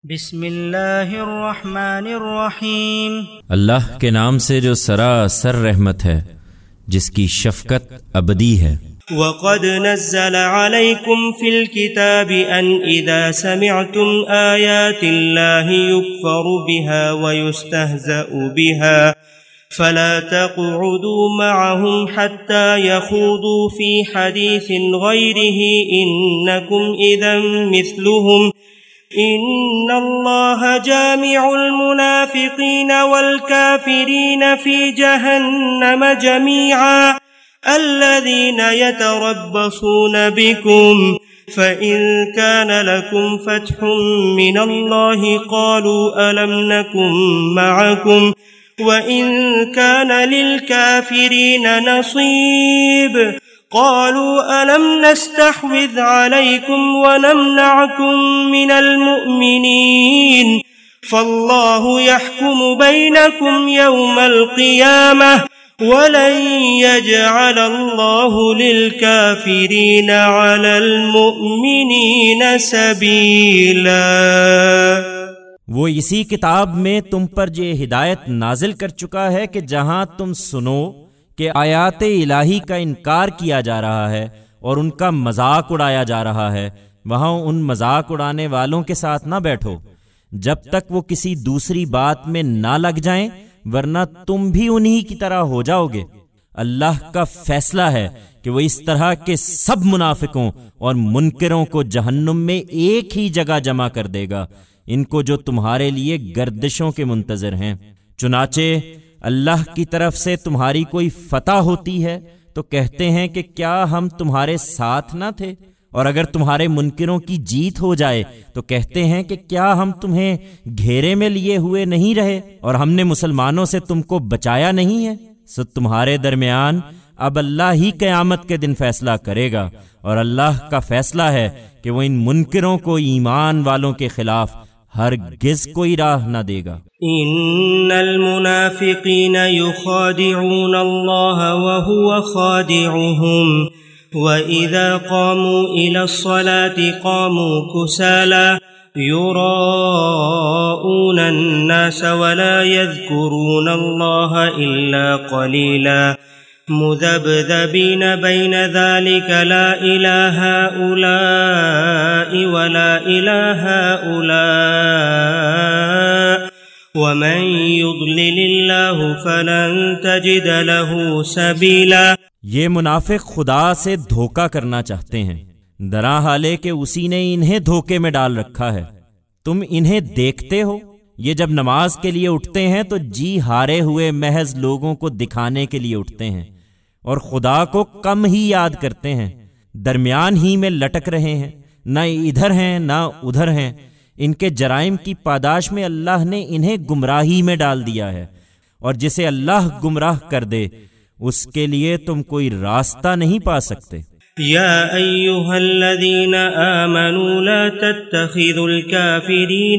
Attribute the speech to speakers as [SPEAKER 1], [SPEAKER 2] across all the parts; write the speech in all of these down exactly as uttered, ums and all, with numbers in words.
[SPEAKER 1] بسم اللہ الرحمن الرحیم،
[SPEAKER 2] اللہ کے نام سے جو سراسر رحمت ہے، جس کی شفقت ابدی ہے۔
[SPEAKER 3] وَقَدْ نَزَّلَ عَلَيْكُمْ فِي الْكِتَابِ أَنْ إِذَا سَمِعْتُمْ آيَاتِ اللَّهِ يُكْفَرُ بِهَا وَيُسْتَهْزَأُ بِهَا فَلَا تَقْعُدُوا مَعَهُمْ حَتَّى يَخُوضُوا فِي حَدِيثٍ غَيْرِهِ إِنَّكُمْ إِذًا مِثْلُهُمْ إِنَّ اللَّهَ جَامِعُ الْمُنَافِقِينَ وَالْكَافِرِينَ فِي جَهَنَّمَ جَمِيعًا الَّذِينَ يَتَرَبَّصُونَ بِكُمْ فَإِن كَانَ لَكُمْ فَتْحٌ مِّنَ اللَّهِ قَالُوا أَلَمْ نَكُن مَّعَكُمْ وَإِن كَانَ لِلْكَافِرِينَ نَصِيبٌ قالوا ألم نستحوذ عليكم ونمنعكم من المؤمنين فالله يحكم بينكم يوم القيامة ولن يجعل الله للكافرين على المؤمنين سبيلا۔
[SPEAKER 2] وہ اسی کتاب میں تم پر یہ ہدایت نازل کر چکا ہے کہ جہاں تم سنو کہ آیات الہی کا انکار کیا جا رہا ہے اور ان کا مذاق اڑایا جا رہا ہے، وہاں ان مذاق اڑانے والوں کے ساتھ نہ بیٹھو جب تک وہ کسی دوسری بات میں نہ لگ جائیں، ورنہ تم بھی انہی کی طرح ہو جاؤ گے۔ اللہ کا فیصلہ ہے کہ وہ اس طرح کے سب منافقوں اور منکروں کو جہنم میں ایک ہی جگہ جمع کر دے گا، ان کو جو تمہارے لیے گردشوں کے منتظر ہیں۔ چنانچہ اللہ کی طرف سے تمہاری کوئی فتح ہوتی ہے تو کہتے ہیں کہ کیا ہم تمہارے ساتھ نہ تھے، اور اگر تمہارے منکروں کی جیت ہو جائے تو کہتے ہیں کہ کیا ہم تمہیں گھیرے میں لیے ہوئے نہیں رہے اور ہم نے مسلمانوں سے تم کو بچایا نہیں ہے۔ سو تمہارے درمیان اب اللہ ہی قیامت کے دن فیصلہ کرے گا، اور اللہ کا فیصلہ ہے کہ وہ ان منکروں کو ایمان والوں کے خلاف ہرگز کوئی راہ نہ دے گا۔
[SPEAKER 3] ان المنافقین یخادعون اللہ وهو خادعهم وَإِذَا قَامُوا إِلَى الصَّلَاةِ قَامُوا كُسَالَى يُرَاءُونَ النَّاسَ وَلَا يَذْكُرُونَ اللَّهَ إِلَّا قَلِيلًا مُذَبْذَبِينَ بَيْنَ ذَلِكَ لَا إِلَى هَؤُلَاءِ وَلَا إِلَى هَؤُلَاءِ وَمَن يُضْلِلِ اللَّهُ فَلَن تَجِدَ لَهُ سَبِيلًا۔
[SPEAKER 2] یہ منافق خدا سے دھوکہ کرنا چاہتے ہیں، درا حالے کہ اسی نے انہیں دھوکے میں ڈال رکھا ہے۔ تم انہیں دیکھتے ہو، یہ جب نماز کے لیے اٹھتے ہیں تو جی ہارے ہوئے محض لوگوں کو دکھانے کے لیے اٹھتے ہیں، اور خدا کو کم ہی یاد کرتے ہیں، درمیان ہی میں لٹک رہے ہیں، نہ ادھر ہیں نہ ادھر ہیں۔ ان کے جرائم کی پاداش میں اللہ نے انہیں گمراہی میں ڈال دیا ہے، اور جسے اللہ گمراہ کر دے اس کے لیے تم کوئی راستہ نہیں پا سکتے۔
[SPEAKER 3] یا ایہا الذین آمنوا لا تتخذوا الكافرین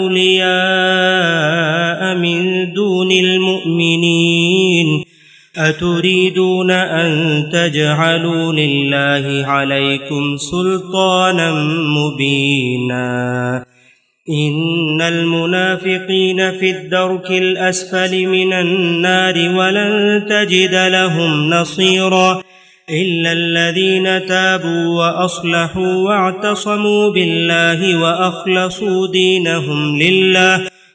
[SPEAKER 3] اولیاء من دون المؤمنین اتريدون ان تجعلوا للہ علیکم سلطانا مبینا ان المنافقین فی الدرک الاسفل من النار ولن تجد لهم نصیرا الا الذین تابوا واصلحوا واعتصموا باللہ واخلصوا دینهم للہ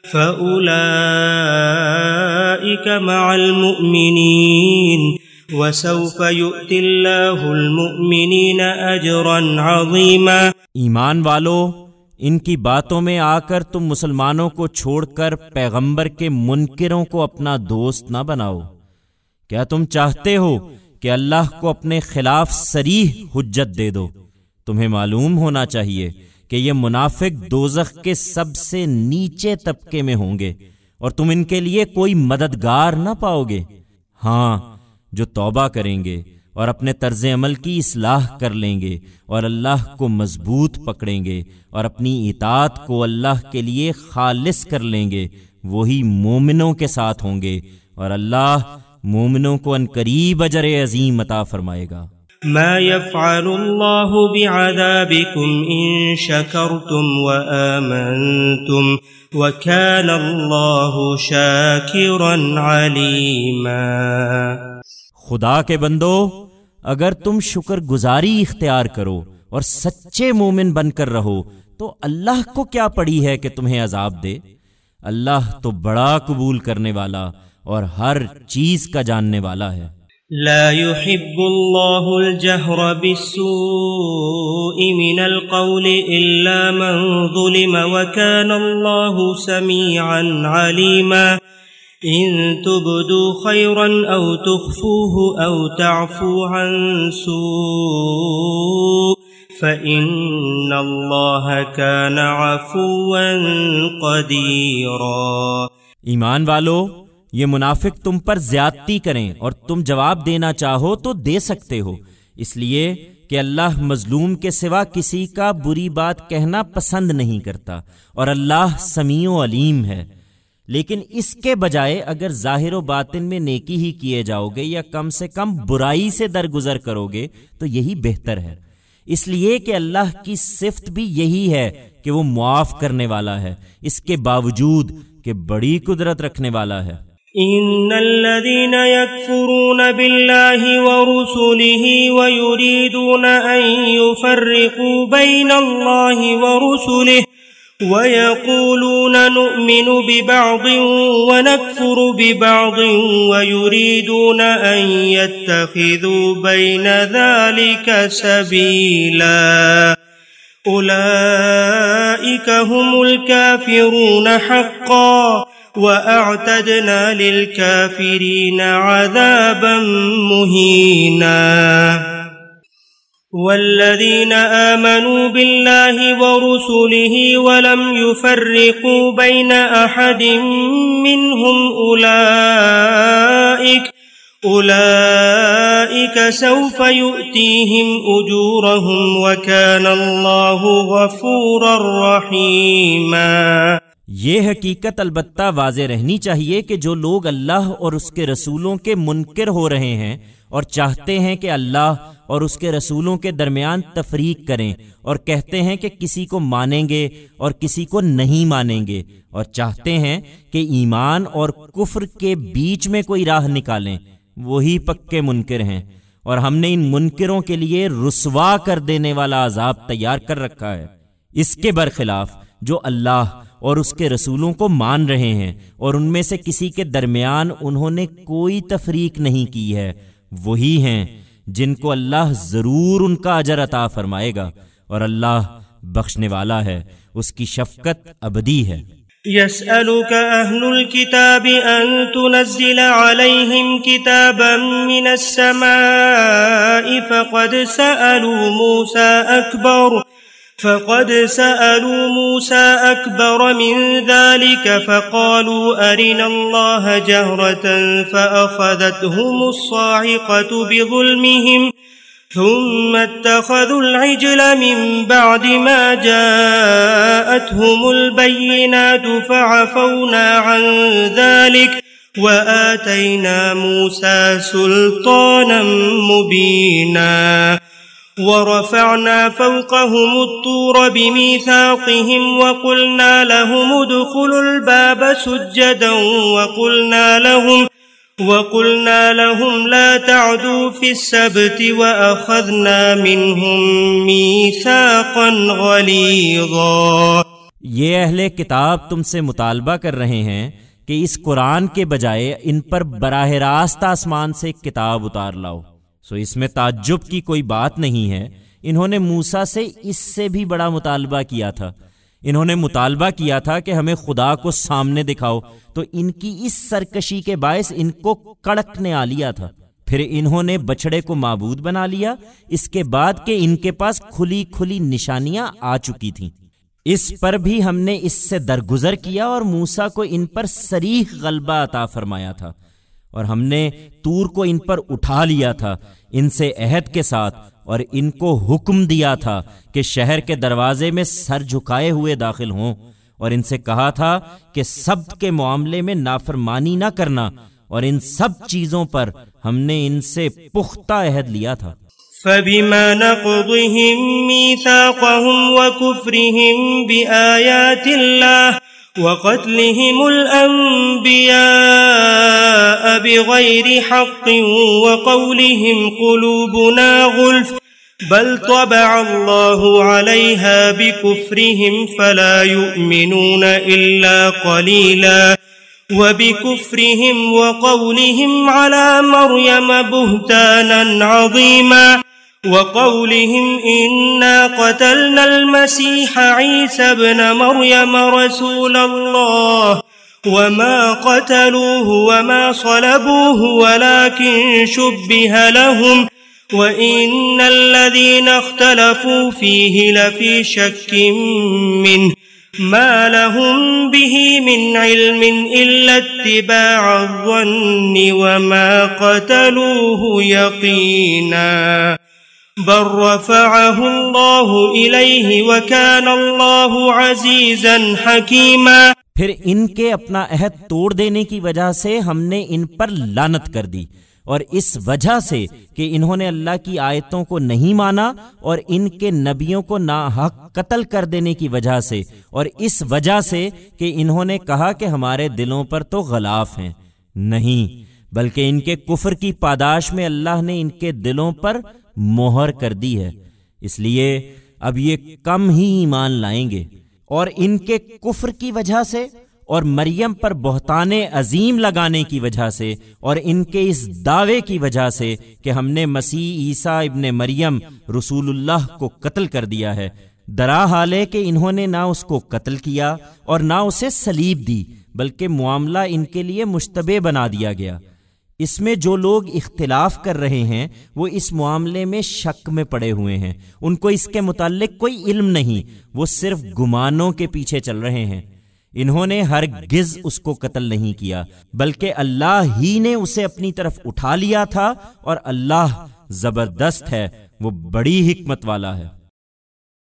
[SPEAKER 3] فأولئک مع المؤمنین وسوف یؤتی اللہ المؤمنین اجرا عظیما۔
[SPEAKER 2] ایمان والو، ان کی باتوں میں آ کر تم مسلمانوں کو چھوڑ کر پیغمبر کے منکروں کو اپنا دوست نہ بناؤ۔ کیا تم چاہتے ہو کہ اللہ کو اپنے خلاف صریح حجت دے دو؟ تمہیں معلوم ہونا چاہیے کہ یہ منافق دوزخ کے سب سے نیچے طبقے میں ہوں گے، اور تم ان کے لیے کوئی مددگار نہ پاؤ گے۔ ہاں، جو توبہ کریں گے اور اپنے طرز عمل کی اصلاح کر لیں گے اور اللہ کو مضبوط پکڑیں گے اور اپنی اطاعت کو اللہ کے لیے خالص کر لیں گے، وہی مومنوں کے ساتھ ہوں گے، اور اللہ مومنوں کو عنقریب اجر عظیم عطا فرمائے گا۔
[SPEAKER 3] ما يفعل الله بعذابكم إن شكرتم وآمنتم وكان الله شاكرا عليما۔
[SPEAKER 2] خدا کے بندو، اگر تم شکر گزاری اختیار کرو اور سچے مومن بن کر رہو تو اللہ کو کیا پڑی ہے کہ تمہیں عذاب دے؟ اللہ تو بڑا قبول کرنے والا اور ہر چیز کا جاننے والا ہے۔
[SPEAKER 3] لا يحب الله الجهر بالسوء من القول إلا من ظلم وكان الله سميعا عليما۔ إن تبدوا خيرا أو تخفوه أو تعفوا عن سوء فإن الله كان عفوا قديرا۔
[SPEAKER 2] ایمان والو، یہ منافق تم پر زیادتی کریں اور تم جواب دینا چاہو تو دے سکتے ہو، اس لیے کہ اللہ مظلوم کے سوا کسی کا بری بات کہنا پسند نہیں کرتا اور اللہ سمیع و علیم ہے۔ لیکن اس کے بجائے اگر ظاہر و باطن میں نیکی ہی کیے جاؤ گے یا کم سے کم برائی سے درگزر کرو گے تو یہی بہتر ہے، اس لیے کہ اللہ کی صفت بھی یہی ہے کہ وہ معاف کرنے والا ہے، اس کے باوجود کہ بڑی قدرت رکھنے والا ہے۔
[SPEAKER 3] ان الذين يكفرون بالله ورسله ويريدون ان يفرقوا بين الله ورسله ويقولون نؤمن ببعض ونكفر ببعض ويريدون ان يتخذوا بين ذلك سبيلا اولئك هم الكافرون حقا وَأَعْتَدْنَا لِلْكَافِرِينَ عَذَابًا مُهِينًا۔ وَالَّذِينَ آمَنُوا بِاللَّهِ وَرُسُلِهِ وَلَمْ يُفَرِّقُوا بَيْنَ أَحَدٍ مِّنْهُمْ أُولَئِكَ أُولَئِكَ سَوْفَ يُؤْتِيهِمْ أُجُورَهُمْ وَكَانَ اللَّهُ غَفُورًا رَّحِيمًا۔
[SPEAKER 2] یہ حقیقت البتہ واضح رہنی چاہیے کہ جو لوگ اللہ اور اس کے رسولوں کے منکر ہو رہے ہیں اور چاہتے ہیں کہ اللہ اور اس کے رسولوں کے درمیان تفریق کریں اور کہتے ہیں کہ کسی کو مانیں گے اور کسی کو نہیں مانیں گے اور چاہتے ہیں کہ ایمان اور کفر کے بیچ میں کوئی راہ نکالیں، وہی پکے منکر ہیں، اور ہم نے ان منکروں کے لیے رسوا کر دینے والا عذاب تیار کر رکھا ہے۔ اس کے برخلاف جو اللہ اور اس کے رسولوں کو مان رہے ہیں اور ان میں سے کسی کے درمیان انہوں نے کوئی تفریق نہیں کی ہے، وہی ہیں جن کو اللہ ضرور ان کا اجر عطا فرمائے گا، اور اللہ بخشنے والا ہے، اس کی شفقت ابدی ہے۔
[SPEAKER 3] يسألك أهل الكتاب أن تنزل عليهم كتابا من السماء فقد سألوا موسى أكبر فقد سألوا موسى أكبر من ذلك فقالوا أرنا الله جهرة فأخذتهم الصاعقة بظلمهم ثم اتخذوا العجل من بعد ما جاءتهم البينات فعفونا عن ذلك وآتينا موسى سلطانا مبينا ورفعنا فوقهم الطور بميثاقهم وقلنا لهم ادخلوا الباب سجدا وقلنا لهم وقلنا لهم لا تعدوا في السبت وأخذنا منهم ميثاقا غليظا۔
[SPEAKER 2] یہ اہل کتاب تم سے مطالبہ کر رہے ہیں کہ اس قرآن کے بجائے ان پر براہ راست آسمان سے ایک کتاب اتار لاؤ، سو اس میں تعجب کی کوئی بات نہیں ہے۔ انہوں نے موسیٰ سے اس سے بھی بڑا مطالبہ کیا تھا، انہوں نے مطالبہ کیا تھا کہ ہمیں خدا کو سامنے دکھاؤ، تو ان کی اس سرکشی کے باعث ان کو کڑک نے آ لیا تھا۔ پھر انہوں نے بچڑے کو معبود بنا لیا، اس کے بعد کہ ان کے پاس کھلی کھلی نشانیاں آ چکی تھیں۔ اس پر بھی ہم نے اس سے درگزر کیا اور موسیٰ کو ان پر صریح غلبہ عطا فرمایا تھا، اور ہم نے طور کو ان پر اٹھا لیا تھا ان سے عہد کے ساتھ، اور ان کو حکم دیا تھا کہ شہر کے دروازے میں سر جھکائے ہوئے داخل ہوں، اور ان سے کہا تھا کہ سبت کے معاملے میں نافرمانی نہ کرنا، اور ان سب چیزوں پر ہم نے ان سے پختہ عہد لیا تھا۔
[SPEAKER 3] فبما نقضهم ميثاقهم وكفرهم بآيات الله وقتلهم الأنبياء بغير حق وقولهم قلوبنا غلف بل طبع الله عليها بكفرهم فلا يؤمنون إلا قليلا وبكفرهم وقولهم على مريم بهتانا عظيما وقولهم إنا قتلنا المسيح عيسى ابن مريم رسول الله وما قتلوه وما صلبوه ولكن شبه لهم وإن الذين اختلفوا فيه لفي شك منه ما لهم به من علم إلا اتباع الظن وما قتلوه يقينا بل رفعه الله إليه وكان الله عزيزا حكيما۔
[SPEAKER 2] پھر ان کے اپنا عہد توڑ دینے کی وجہ سے ہم نے ان پر لعنت کر دی، اور اس وجہ سے کہ انہوں نے اللہ کی آیتوں کو نہیں مانا اور ان کے نبیوں کو ناحق قتل کر دینے کی وجہ سے، اور اس وجہ سے کہ انہوں نے کہا کہ ہمارے دلوں پر تو غلاف ہیں، نہیں بلکہ ان کے کفر کی پاداش میں اللہ نے ان کے دلوں پر مہر کر دی ہے، اس لیے اب یہ کم ہی ایمان لائیں گے۔ اور ان کے کفر کی وجہ سے اور مریم پر بہتان عظیم لگانے کی وجہ سے اور ان کے اس دعوے کی وجہ سے کہ ہم نے مسیح عیسیٰ ابن مریم رسول اللہ کو قتل کر دیا ہے، درا حال ہے کہ انہوں نے نہ اس کو قتل کیا اور نہ اسے صلیب دی، بلکہ معاملہ ان کے لیے مشتبہ بنا دیا گیا۔ اس میں جو لوگ اختلاف کر رہے ہیں وہ اس معاملے میں شک میں پڑے ہوئے ہیں، ان کو اس کے متعلق کوئی علم نہیں، وہ صرف گمانوں کے پیچھے چل رہے ہیں۔ انہوں نے ہرگز اس کو قتل نہیں کیا، بلکہ اللہ ہی نے اسے اپنی طرف اٹھا لیا تھا، اور اللہ زبردست ہے، وہ بڑی حکمت والا ہے۔